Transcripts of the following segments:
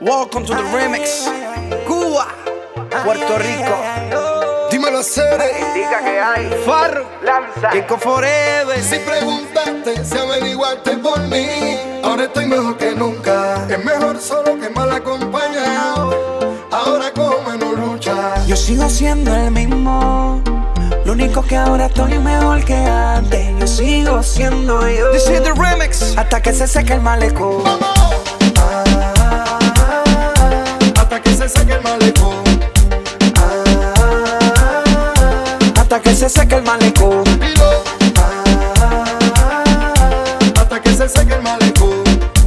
Welcome to the remix. Cuba, Puerto Rico. Dímelo a Cere. Indica que hay. Farro, Lanza. Jacob Forever. Si preguntaste, si averiguaste por mí, ahora estoy mejor que nunca. Es mejor solo que mal acompañado. Ahora con menos lucha. Yo sigo siendo el mismo. Lo único que ahora estoy mejor que antes. Yo sigo siendo yo. This is the remix. Hasta que se seque el malecón. ¡Vamos! Hasta que se seque el malecón. Hasta que se seque el malecón. Pilo. Hasta que se seque el malecón.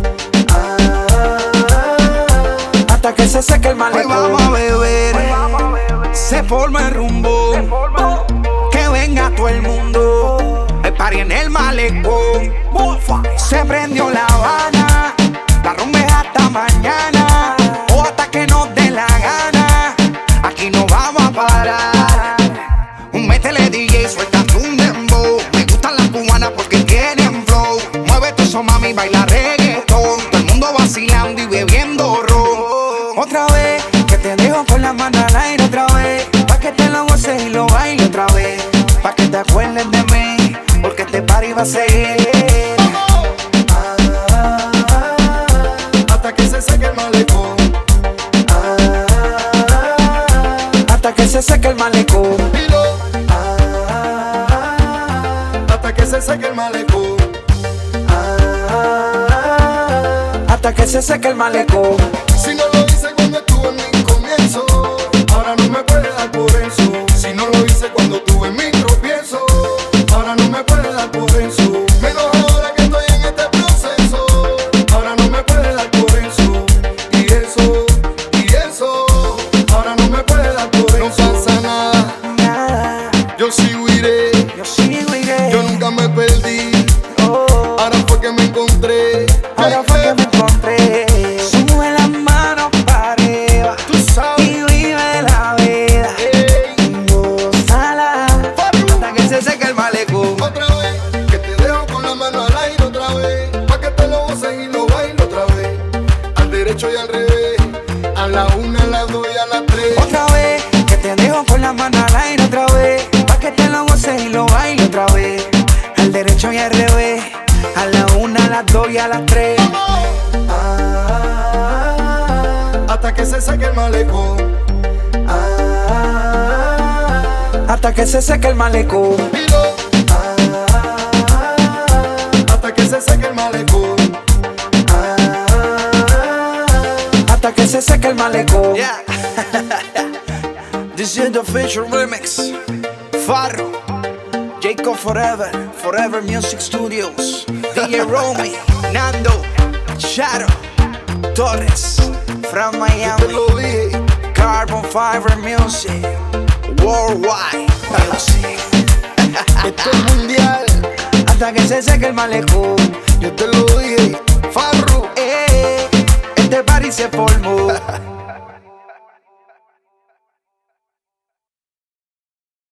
Hasta que se seque el Hoy malecón. vamos a beber. Se forma el rumbo. Que venga todo el mundo. El party en el malecón. Se prendió La Habana. La rumba es hasta mañana. O hasta que nos dé la gana. Aquí no vamos a parar. Métele DJ, suéltate un dembow. Me gustan las cubanas porque tienen flow. Mueve todo eso, mami, baila reggaetón. Todo el mundo vacilando y bebiendo ron. Otra vez, que te dejo con la mano al aire otra vez. Pa' que te lo goces y lo bailes otra vez. Pa' que te acuerdes de mí, porque este party va a seguir. Hasta que se seque el malecón. Hasta que se seque el malecón. Pilo. Hasta que se seque el malecón. Hasta que se seque el malecón. Si no lo hice cuando estuve en mi comienzo, ahora no me puede dar por eso. Si no lo hice cuando tuve mi tropiezo, ahora no me puede dar por eso. Menos ahora que estoy en este proceso, ahora no me puede dar por eso. Y eso, ahora no me puede dar por eso. No pasa nada, Nada, yo sigo iré, yo sigo iré. yo nunca me perdí. Oh, Ahora fue que me encontré. ahora fue que me encontré. Sube las manos para arriba Tú sabes. y vive la vida. Ey, Gózala Hasta que se seque el malecón. otra vez, que te dejo con la mano al aire otra vez, pa' que te lo goces y lo bailes otra vez, al derecho y al revés, a la una, a las dos y a las tres. otra vez, que te dejo con la mano al aire otra vez. Pa' que te lo goces y lo bailes otra vez. Al derecho y al revés, a la una, a las dos y a las tres. Hasta que se seque el malecón. Hasta que se seque el malecón. Pilo. Hasta que se seque el malecón. Hasta que se seque el malecón. Yeah. This is the official remix. Farro, Jacob Forever, Forever Music Studios, DJ Romy, Nando, Shadow, Torres, from Te Miami, lo dije. Carbon Fiber Music, Worldwide Music. Esto es mundial. Hasta que se seque el malecón. Yo te lo